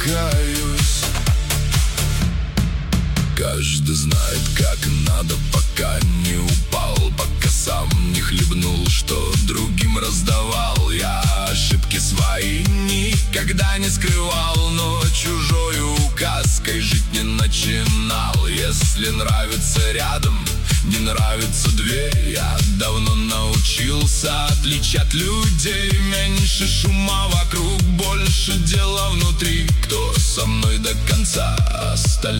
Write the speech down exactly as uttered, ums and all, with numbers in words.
каюсь. Каждый знает, как надо, пока не упал, пока сам не хлебнул, что другим раздавал. Я ошибки свои никогда не скрывал, но чужой указкой жить не начинал. Если нравится рядом, не нравится дверь, я давно научился отличать людей. Меньше шума вокруг, больше дела внутри. Кто со мной до конца, остальные